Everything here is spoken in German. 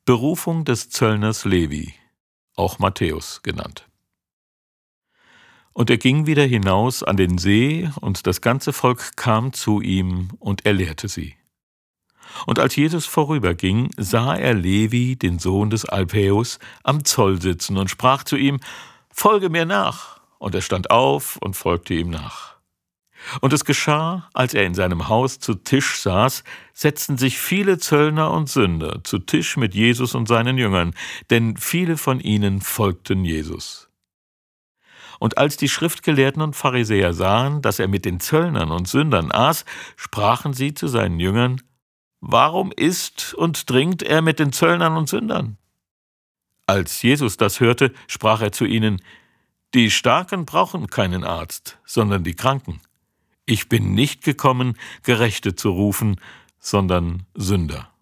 Berufung des Zöllners Levi, auch Matthäus genannt. Und er ging wieder hinaus an den See, und das ganze Volk kam zu ihm, und er lehrte sie. Und als Jesus vorüberging, sah er Levi, den Sohn des Alpäus, am Zoll sitzen und sprach zu ihm: »Folge mir nach!« Und er stand auf und folgte ihm nach. Und es geschah, als er in seinem Haus zu Tisch saß, setzten sich viele Zöllner und Sünder zu Tisch mit Jesus und seinen Jüngern, denn viele von ihnen folgten Jesus. Und als die Schriftgelehrten und Pharisäer sahen, dass er mit den Zöllnern und Sündern aß, sprachen sie zu seinen Jüngern: »Warum isst und trinkt er mit den Zöllnern und Sündern?« Als Jesus das hörte, sprach er zu ihnen: »Die Starken brauchen keinen Arzt, sondern die Kranken. Ich bin nicht gekommen, Gerechte zu rufen, sondern Sünder.«